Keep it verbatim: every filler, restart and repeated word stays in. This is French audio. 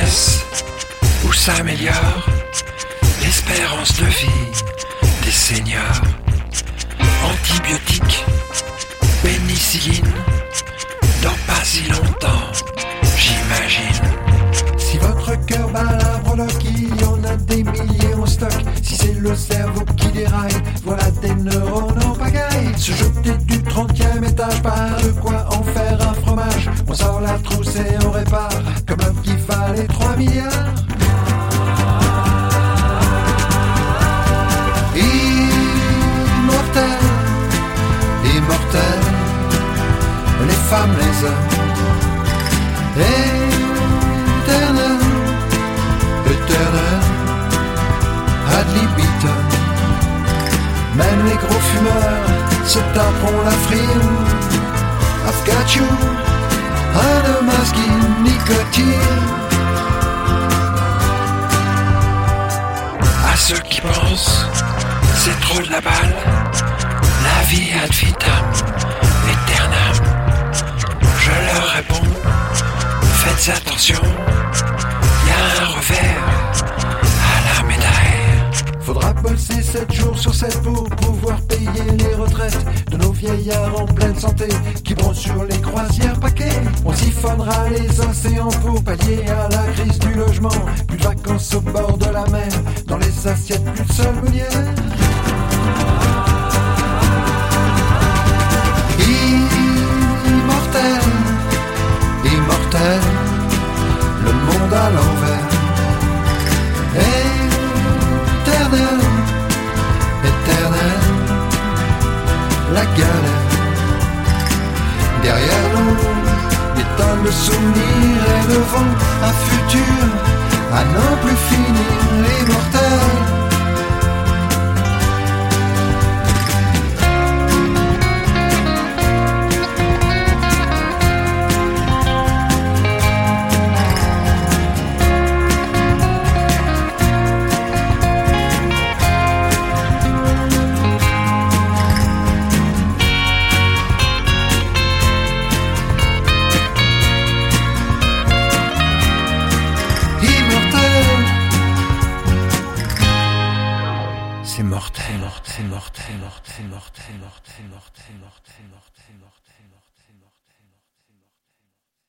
baisse ou s'améliore l'espérance de vie des seniors. Antibiotiques, pénicilline, dans pas si longtemps, j'imagine. Si votre cœur bat la breloque, il y en a des milliers en stock. Si c'est le cerveau qui déraille, voilà des neurones en pagaille. Se jeter du trentième étage, pas de quoi en faire un fromage. On sort la trousse et on répare, comme l'homme qui valait trois milliards. Immortel, immortel, les femmes, les hommes, éternel, éternel, ad libitum. Même les gros fumeurs se taperont la frime. I've got you, un masque nicotine. À ceux qui pensent, c'est trop de la balle, la vie ad vitam aeternam. Je leur réponds, faites attention, y a un revers à la médaille. Faudra bosser sept jours sur sept pour pouvoir payer les retraites de nos vieillards en pleine santé qui bronzent sur les croisières paquets. On siphonnera les océans pour pallier à la crise du logement. Plus de vacances au bord de la mer, dans les assiettes plus de seule meunière. Immortel, immortel, le monde à l'envers. Éternel, éternel, la galère. Derrière nous, des tonnes de souvenirs et devant un futur à n'en plus finir, immortel. C'est mortel, mortel, mortel, mortel, mortel, mortel, mortel, mortel, mortel, mortel.